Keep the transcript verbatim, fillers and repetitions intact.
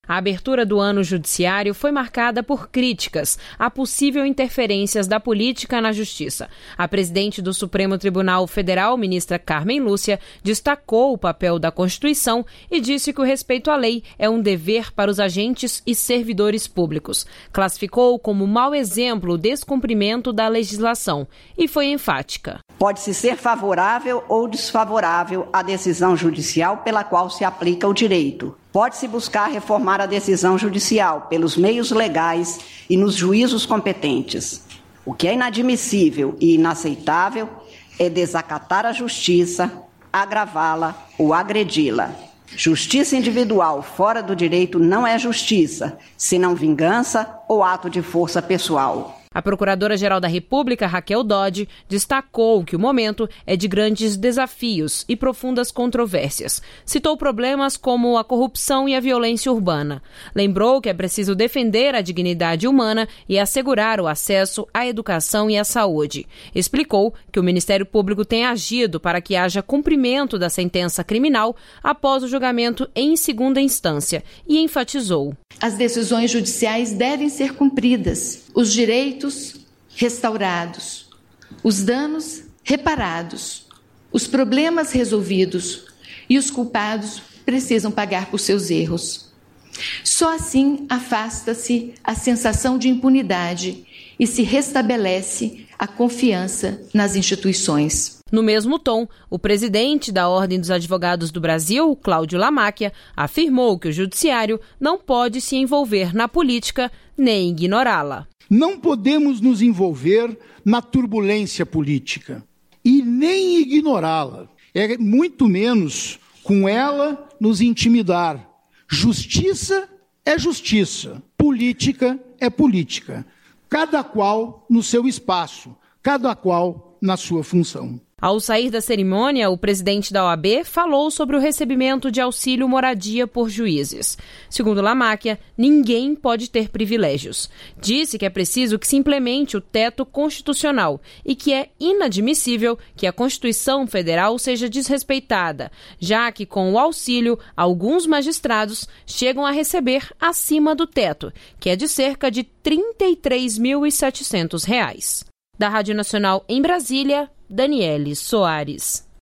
A abertura do ano judiciário foi marcada por críticas a possível interferências da política na justiça. A presidente do Supremo Tribunal Federal, ministra Carmen Lúcia, destacou o papel da Constituição e disse que o respeito à lei é um dever para os agentes e servidores públicos. Classificou como mau exemplo o descumprimento da legislação e foi enfática. Pode-se ser favorável ou desfavorável à decisão judicial pela qual se aplica o direito. Pode-se buscar reformar a decisão judicial pelos meios legais e nos juízos competentes. O que é inadmissível e inaceitável é desacatar a justiça, agravá-la ou agredi-la. Justiça individual fora do direito não é justiça, senão vingança ou ato de força pessoal. A Procuradora-Geral da República, Raquel Dodge, destacou que o momento é de grandes desafios e profundas controvérsias. Citou problemas como a corrupção e a violência urbana. Lembrou que é preciso defender a dignidade humana e assegurar o acesso à educação e à saúde. Explicou que o Ministério Público tem agido para que haja cumprimento da sentença criminal após o julgamento em segunda instância e enfatizou: as decisões judiciais devem ser cumpridas, os direitos restaurados, os danos reparados, os problemas resolvidos e os culpados precisam pagar por seus erros. Só assim afasta-se a sensação de impunidade e se restabelece a confiança nas instituições. No mesmo tom, o presidente da Ordem dos Advogados do Brasil, Cláudio Lamáquia, afirmou que o judiciário não pode se envolver na política nem ignorá-la. Não podemos nos envolver na turbulência política e nem ignorá-la. É muito menos com ela nos intimidar. Justiça é justiça, política é política. Cada qual no seu espaço, cada qual na sua função. Ao sair da cerimônia, o presidente da O A B falou sobre o recebimento de auxílio moradia por juízes. Segundo Lamáquia, ninguém pode ter privilégios. Disse que é preciso que se implemente o teto constitucional e que é inadmissível que a Constituição Federal seja desrespeitada, já que com o auxílio, alguns magistrados chegam a receber acima do teto, que é de cerca de trinta e três mil e setecentos reais. Da Rádio Nacional em Brasília, Daniele Soares.